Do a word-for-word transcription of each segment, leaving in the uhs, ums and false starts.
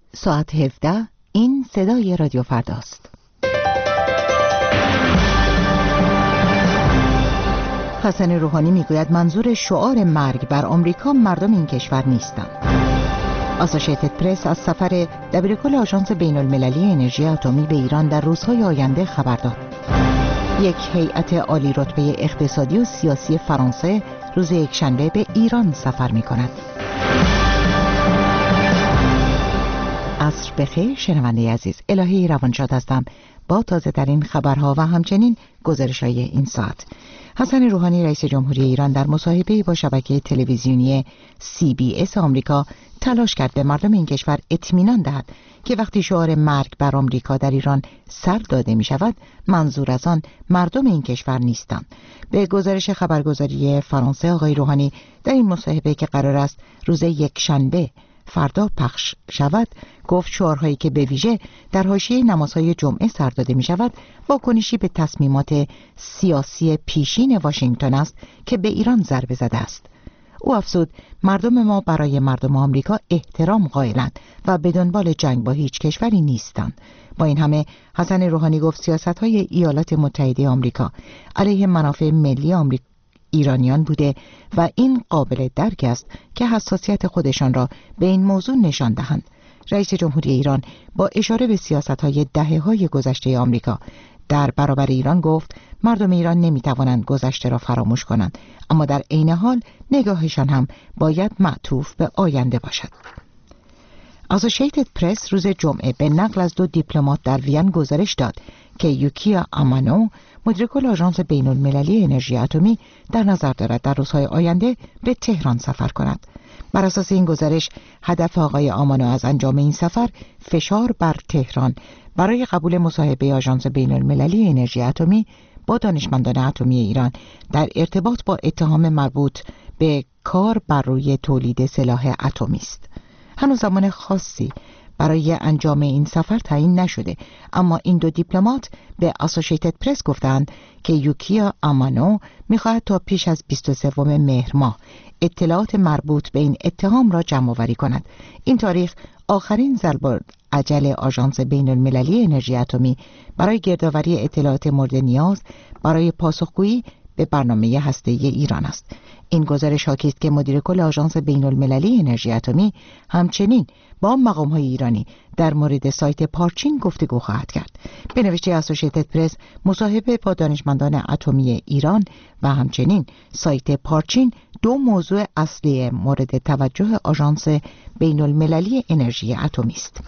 ساعت هفده. این صدای رادیو فرداست. حسن روحانی میگوید منظور شعار مرگ بر آمریکا مردم این کشور نیستند. آسوشیتد پرس از سفر دبیرکل آژانس بین المللی انرژی اتمی به ایران در روزهای آینده خبر داد. یک هیئت عالی رتبه اقتصادی و سیاسی فرانسه روز یکشنبه به ایران سفر می کند. عصر بخیر شنونده عزیز، الهی روانشاد هستم با تازه ترین خبرها و همچنین گزارش های این ساعت. حسن روحانی رئیس جمهوری ایران در مصاحبه‌ای با شبکه تلویزیونی سی بی اس آمریکا تلاش کرد به مردم این کشور اطمینان دهد که وقتی شعار مرگ بر آمریکا در ایران سر داده می شود منظور از آن مردم این کشور نیستند. به گزارش خبرگزاری فرانسه آقای روحانی در این مصاحبه که قرار است روز یکشنبه فردا پخش شود گفت شعارهایی که به ویژه در حاشیه نمازهای جمعه سر داده می شود واکنشی به تصمیمات سیاسی پیشین واشنگتن است که به ایران ضربه زده است. او افزود مردم ما برای مردم آمریکا احترام قائلند و به دنبال جنگ با هیچ کشوری نیستند. با این همه حسن روحانی گفت سیاست‌های ایالات متحده آمریکا علیه منافع ملی آمریکا ایرانیان بوده و این قابل درک است که حساسیت خودشان را به این موضوع نشان دهند. رئیس جمهوری ایران با اشاره به سیاست‌های دهه‌های گذشته آمریکا در برابر ایران گفت مردم ایران نمی‌توانند گذشته را فراموش کنند، اما در عین حال نگاهشان هم باید معطوف به آینده باشد. آسوشیتد پرس روز جمعه به نقل از دو دیپلمات در وین گزارش داد که یوکیا آمانو مدیرکل آژانس بین المللی انرژی اتمی در نظر دارد در روزهای آینده به تهران سفر کند. بر اساس این گزارش هدف آقای آمانو از انجام این سفر فشار بر تهران برای قبول مصاحبه آژانس بین المللی انرژی اتمی با دانشمندان اتمی ایران در ارتباط با اتهام مربوط به کار بر روی تولید سلاح اتمی است. هنوز زمان خاصی برای انجام این سفر تعیین نشده، اما این دو دیپلمات به آسوشیتد پرس گفتند که یوکیا آمانو می‌خواهد تا پیش از بیست و سوم مهر ماه اطلاعات مربوط به این اتهام را جمع آوری کند. این تاریخ آخرین ضرب عجل آژانس بین المللی انرژی اتمی برای گردآوری اطلاعات مورد نیاز برای پاسخگویی به برنامه هسته‌ای ایران است. این گزارش حاکی است که مدیر کل آژانس بین المللی انرژی اتمی همچنین با مقام‌های ایرانی در مورد سایت پارچین گفتگو خواهد کرد. به نوشته آسوشیتد پرس مصاحبه با دانشمندان اتمی ایران و همچنین سایت پارچین دو موضوع اصلی مورد توجه آژانس بین المللی انرژی اتمی است.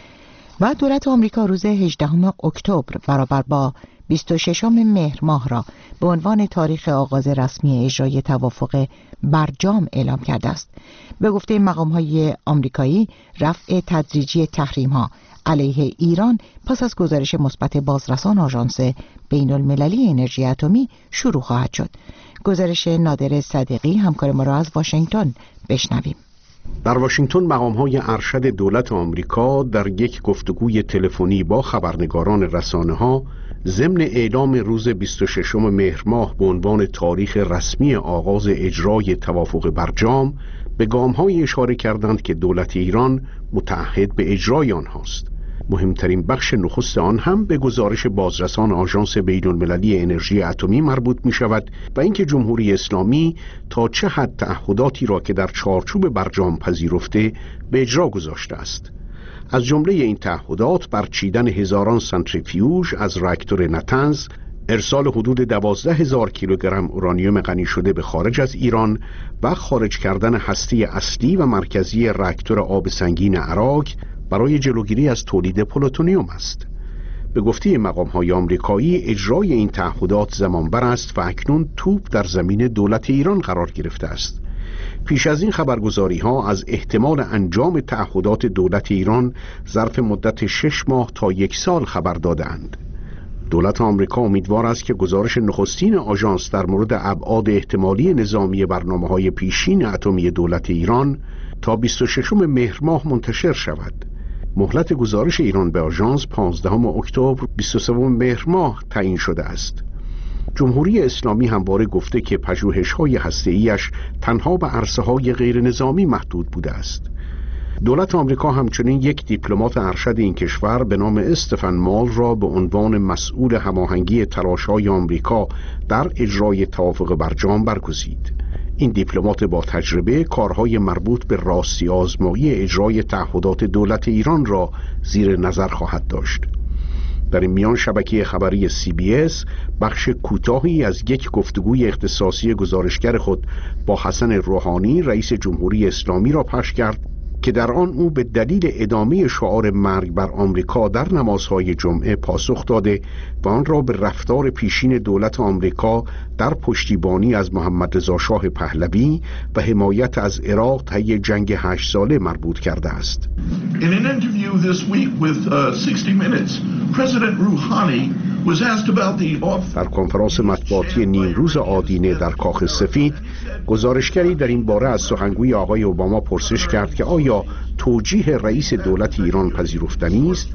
و دولت آمریکا روز هجدهم اکتبر برابر با بیست و ششم مهر ماه را به عنوان تاریخ آغاز رسمی اجرای توافق برجام اعلام کرده است. به گفته مقام‌های آمریکایی رفع تدریجی تحریم‌ها علیه ایران پس از گزارش مثبت بازرسان آژانس بین المللی انرژی اتمی شروع خواهد شد. گزارش نادر صدیقی همکار ما را از واشنگتن بشنویم. در واشنگتن مقام‌های ارشد دولت آمریکا در یک گفتگوی تلفنی با خبرنگاران رسانه‌ها ضمن اعلام روز بیست و ششم مهر ماه به عنوان تاریخ رسمی آغاز اجرای توافق برجام به گام‌های اشاره کردند که دولت ایران متعهد به اجرای آنهاست. مهمترین بخش نخست آن هم به گزارش بازرسان آژانس بین المللی انرژی اتمی مربوط می شود و اینکه جمهوری اسلامی تا چه حد تعهداتی را که در چارچوب برجام پذیرفته به اجرا گذاشته است. از جمله این تعهدات برچیدن هزاران سنتریفیوژ از راکتور نتنز، ارسال حدود دوازده هزار کیلوگرم اورانیوم غنی شده به خارج از ایران و خارج کردن هسته اصلی و مرکزی راکتور آب سنگین عراق برای جلوگیری از تولید پلوتونیوم است. به گفته مقام‌های آمریکایی اجرای این تعهدات زمانبر است و اکنون توپ در زمین دولت ایران قرار گرفته است. پیش از این خبرگزاری‌ها از احتمال انجام تعهدات دولت ایران ظرف مدت شش ماه تا یک سال خبر دادند. دولت آمریکا امیدوار است که گزارش نخستین آژانس در مورد ابعاد احتمالی نظامی برنامه‌های پیشین اتمی دولت ایران تا بیست و ششم مهر ماه منتشر شود. مهلت گزارش ایران به آژانس پانزدهم اکتبر بیست و سوم مهر ماه تعیین شده است. جمهوری اسلامی همواره گفته که پژوهش‌های هسته‌ای‌اش تنها به عرصه‌های غیر نظامی محدود بوده است. دولت آمریکا همچنین یک دیپلمات ارشد این کشور به نام استفن مال را به عنوان مسئول هماهنگی تلاش‌های آمریکا در اجرای توافق برجام برگزید. این دیپلمات با تجربه کارهای مربوط به راستی آزمایی اجرای تعهدات دولت ایران را زیر نظر خواهد داشت. در این میان شبکه خبری سی بی اس بخش کوتاهی از یک گفتگوی اختصاصی گزارشگر خود با حسن روحانی رئیس جمهوری اسلامی را پخش کرد که در آن او به دلیل ادامه شعار مرگ بر آمریکا در نمازهای جمعه پاسخ داده و آن را به رفتار پیشین دولت آمریکا در پشتیبانی از محمد رضا شاه پهلوی و حمایت از عراق طی جنگ هشت ساله مربوط کرده است. In an interview this week with uh, sixty minutes, President Rouhani was asked about the در کنفرانس مطبوعاتی نیمروز آدینه در کاخ سفید، گزارشگری در این باره از سخنگوی آقای اوباما پرسش کرد که آیا توجیه رئیس دولت ایران پذیرفتنی است؟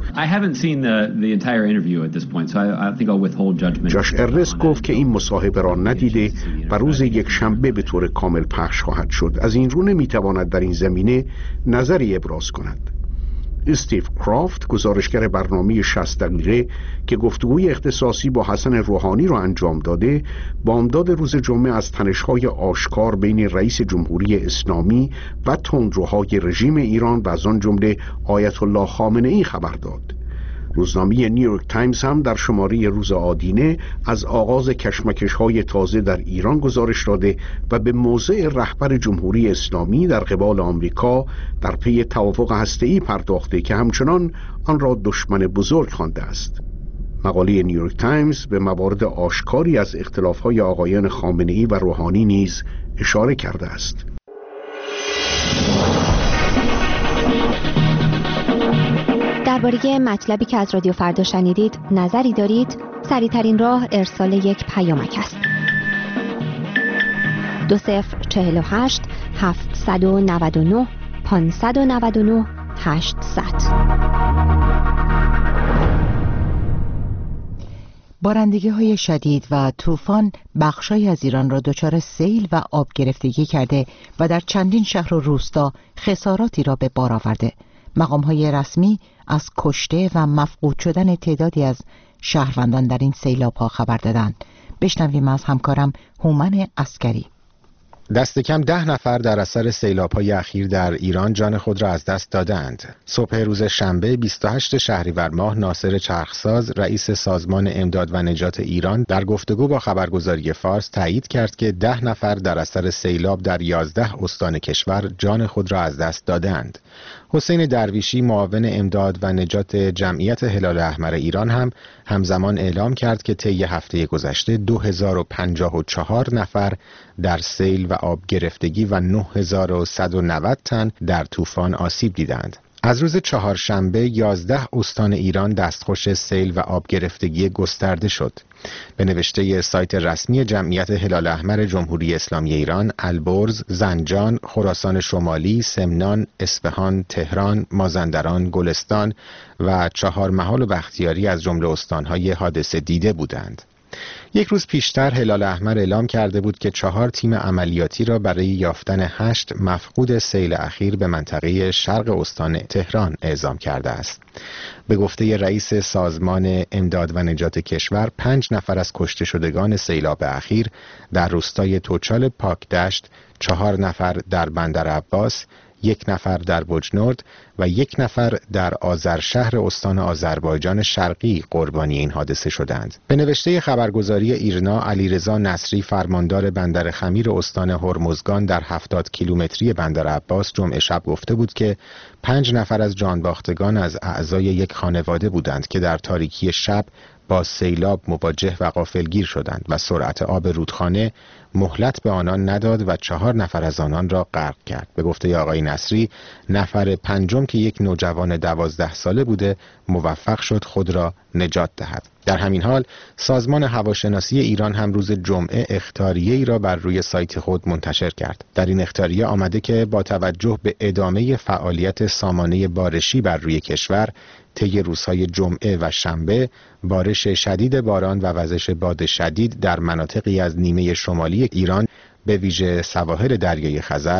جاش ارنست گفت که این مصاحبه را ندیده و روز یک شنبه به طور کامل پخش خواهد شد. از این رو نمیتواند در این زمینه نظری ابراز کند. استیو کرافت، گزارشگر برنامه شصت دقیقه که گفتگوی اختصاصی با حسن روحانی را انجام داده، بامداد روز جمعه از تنش‌های آشکار بین رئیس جمهوری اسلامی و تندروهای رژیم ایران و از آن جمله آیت الله خامنه‌ای خبر داد. روزنامه نیویورک تایمز هم در شماره روز آدینه از آغاز کشمکش‌های تازه در ایران گزارش داده و به موضع رهبر جمهوری اسلامی در قبال آمریکا در پی توافق هسته‌ای پرداخته که همچنان آن را دشمن بزرگ خوانده است. مقاله نیویورک تایمز به موارد آشکاری از اختلاف‌های آقایان خامنه‌ای و روحانی نیز اشاره کرده است. درباره مطلبی که از رادیو فردا شنیدید نظری دارید؟ سریع‌ترین راه ارسال یک پیامک است. دو صفر چهل و هشت هفتصد و نود و نه پانصد و نود و نه هشتصد. بارندگی های شدید و طوفان بخشای از ایران را دچار سیل و آب گرفتگی کرده و در چندین شهر و روستا خساراتی را به بار آورده. مقام‌های رسمی از کشته و مفقود شدن تعدادی از شهروندان در این سیلاب‌ها خبر دادند. بشنویم از همکارم هومن عسکری. دست کم ده نفر در اثر سیلاب‌های اخیر در ایران جان خود را از دست دادند. صبح روز شنبه بیست و هشتم شهریور ماه ناصر چرخساز رئیس سازمان امداد و نجات ایران در گفتگو با خبرگزاری فارس تایید کرد که ده نفر در اثر سیلاب در یازده استان کشور جان خود را از دست دادند. حسین درویشی معاون امداد و نجات جمعیت هلال احمر ایران هم همزمان اعلام کرد که طی هفته گذشته دو هزار و پنجاه و چهار نفر در سیل و آب گرفتگی و نه هزار و صد و نود تن در طوفان آسیب دیدند. از روز چهارشنبه یازده استان ایران دستخوش سیل و آب گرفتگی گسترده شد. به نوشته سایت رسمی جمعیت هلال احمر جمهوری اسلامی ایران، البرز، زنجان، خراسان شمالی، سمنان، اصفهان، تهران، مازندران، گلستان و چهارمحال و بختیاری از جمله استان‌های حادثه دیده بودند. یک روز پیشتر هلال احمر اعلام کرده بود که چهار تیم عملیاتی را برای یافتن هشت مفقود سیل اخیر به منطقه شرق استان تهران اعزام کرده است. به گفته رئیس سازمان امداد و نجات کشور، پنج نفر از کشته شدگان سیلاب اخیر در روستای توچال پاکدشت، چهار نفر در بندر عباس، یک نفر در بجنورد و یک نفر در آذرشهر استان آذربایجان شرقی قربانی این حادثه شدند. به نوشته خبرگزاری ایرنا، علیرضا نصری فرماندار بندر خمیر استان هرمزگان در هفتاد کیلومتری بندر عباس جمعه شب گفته بود که پنج نفر از جانباختگان از اعضای یک خانواده بودند که در تاریکی شب با سیلاب مواجه و غافلگیر شدند و سرعت آب رودخانه مهلت به آنان نداد و چهار نفر از آنان را غرق کرد. به گفته آقای نصری، نفر پنجم که یک نوجوان دوازده ساله بوده موفق شد خود را نجات دهد. در همین حال سازمان هواشناسی ایران هم روز جمعه اخطاریه‌ای را بر روی سایت خود منتشر کرد. در این اخطاریه آمده که با توجه به ادامه فعالیت سامانه بارشی بر روی کشور، طی روزهای جمعه و شنبه بارش شدید باران و وزش باد شدید در مناطقی از نیمه شمالی ایران به ویژه سواحل دریای خزر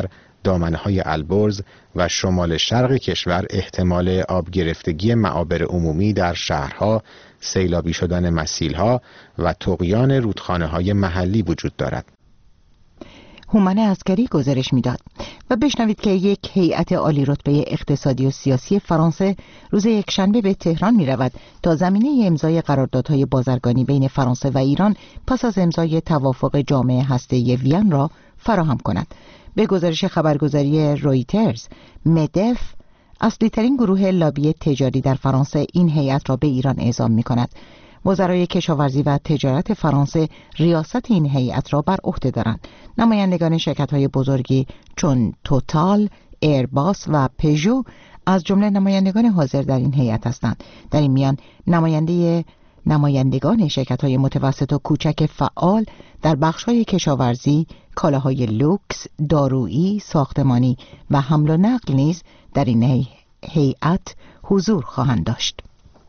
دامنه‌های البرز و شمال شرق کشور احتمال آب گرفتگی معابر عمومی در شهرها، سیلابی شدن مسیلها و طغیان رودخانه‌های محلی وجود دارد. هومن عسکری گزارش میداد. و بشنوید که یک هیئت عالی رتبه اقتصادی و سیاسی فرانسه روز یکشنبه به تهران می رود تا زمینه امضای قراردادهای بازرگانی بین فرانسه و ایران پس از امضای توافق جامع هسته‌ای وین را فراهم کند. به گزارش خبرگزاری رویترز، مدف اصلی ترین گروه لابی تجاری در فرانسه این هیئت را به ایران اعزام می کند. وزرای کشاورزی و تجارت فرانسه ریاست این هیئت را بر عهده دارند. نمایندگان شرکت‌های بزرگی چون توتال، ایرباس و پژو از جمله نمایندگان حاضر در این هیئت هستند. در این میان نماینده نمایندگان شرکت‌های متوسط و کوچک فعال در بخش‌های کشاورزی، کالاهای لوکس، دارویی، ساختمانی و حمل و نقل نیز در این هیئت حضور خواهند داشت.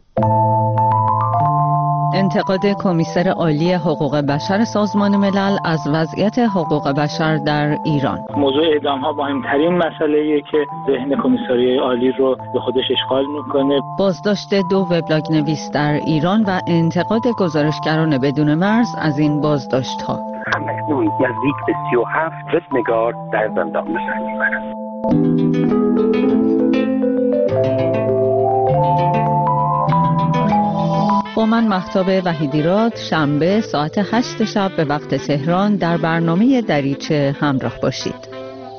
انتقاد کمیسر عالی حقوق بشر سازمان ملل از وضعیت حقوق بشر در ایران. موضوع اعدام‌ها مهمترین مسئله‌ایه که ذهن کمیسریای عالی رو به خودش اشغال میکنه. بازداشت دو وبلاگ نویس در ایران و انتقاد گزارشگران بدون مرز از این بازداشت‌ها. همکنون نزدیک به سی و هفت رسمگار در زندان به سر میبرند. با من مهتاب وحیدیراد شنبه ساعت هشت شب به وقت تهران در برنامه دریچه همراه باشید.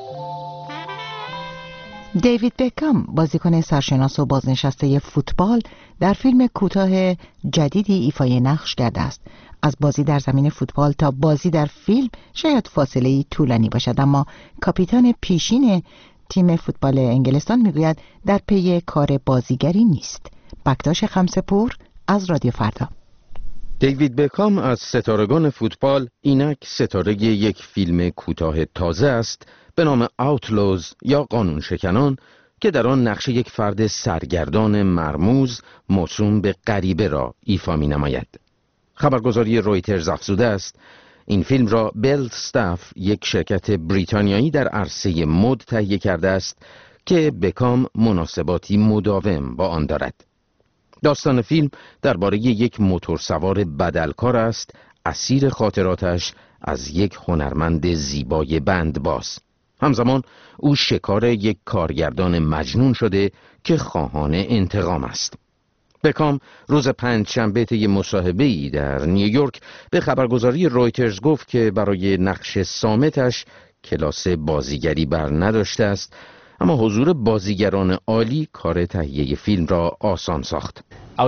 دیوید بکام، بازیکن سرشناس و بازنشسته فوتبال، در فیلم کوتاه جدیدی ایفای نقش کرده است. از بازی در زمین فوتبال تا بازی در فیلم شاید فاصله‌ای طولانی باشد، اما کاپیتان پیشین تیم فوتبال انگلستان میگوید در پی کار بازیگری نیست. بکتاش خمسه‌پور از رادیو فردا. دیوید بکام از ستارگان فوتبال اینک ستاره یک فیلم کوتاه تازه است به نام آوتلوز یا قانون شکنان که در آن نقش یک فرد سرگردان مرموز موسوم به غریبه را ایفا می نماید. خبرگزاری رویترز افزوده است این فیلم را بلستاف، یک شرکت بریتانیایی در عرصه مد تهیه کرده است که بکام مناسباتی مداوم با آن دارد. داستان فیلم درباره یک موتورسوار بدلکار است، اسیر خاطراتش از یک هنرمند زیبای بندباز. همزمان او شکار یک کارگردان مجنون شده که خواهان انتقام است. بکام روز پنجشنبه طی مصاحبه‌ای در نیویورک به خبرگزاری رویترز گفت که برای نقش صامتش کلاس بازیگری بر نداشته است، اما حضور بازیگران عالی کار تهیه فیلم را آسان ساخت.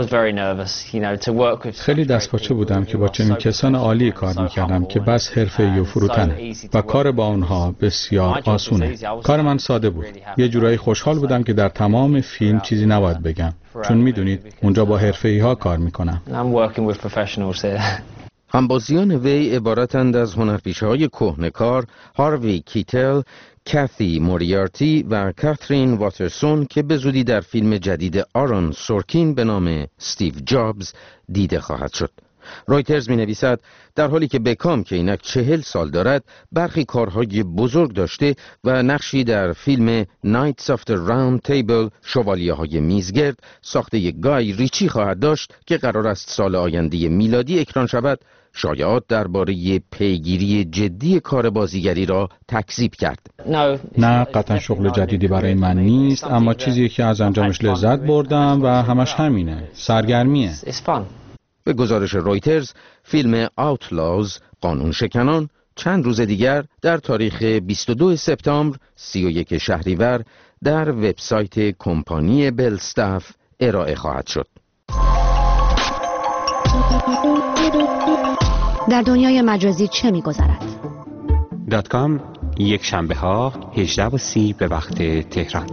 خیلی دستپاچه بودم که با چنین کسان عالی کار میکردم که بس حرفه‌ای و فروتنه و کار با آنها بسیار آسونه. کار من ساده بود. یه جورایی خوشحال بودم که در تمام فیلم چیزی نباید بگم، چون میدونید اونجا با حرفه‌ای ها کار میکنم. همبازیان وی عبارتند از هنرپیشه‌های کهنه‌کار هاروی کیتل، کاثی موریارتی و کاترین واترسون که به زودی در فیلم جدید آرون سورکین به نام استیو جابز دیده خواهد شد. رویترز می نویسد در حالی که بکام که اینک چهل سال دارد برخی کارهای بزرگ داشته و نقشی در فیلم Knights of the Round Table شوالیه های میزگرد ساخته گای ریچی خواهد داشت که قرار است سال آینده میلادی اکران شود، شایعات درباره پیگیری جدی کار بازیگری را تکذیب کرد. نه، قطعا شغل جدیدی برای من نیست، اما چیزی که از انجامش لذت بردم و همش همینه، سرگرمیه. به گزارش رویترز فیلم آوتلاوز قانون شکنان چند روز دیگر در تاریخ بیست و دو سپتامبر سی و یک شهریور در وبسایت کمپانی بلستاف ارائه خواهد شد. در دنیای مجازی چه می‌گذرد؟ دات کام یک شنبه ها هجده و سی به وقت تهران.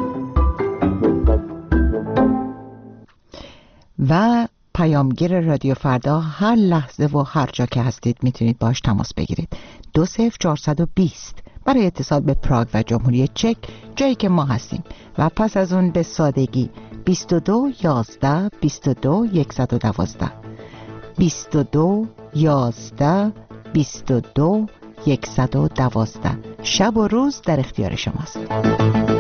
و پیامگیر رادیو فردا هر لحظه و هر جا که هستید میتونید باش تماس بگیرید. دو صفر چهارصد و بیست برای اتصال به پراگ و جمهوری چک جایی که ما هستیم و پس از اون به سادگی بیست و دو یازده بیست و دو صد و دوازده بیست و دو یازده بیست و دو یک یک دو شب و روز در اختیار شماست.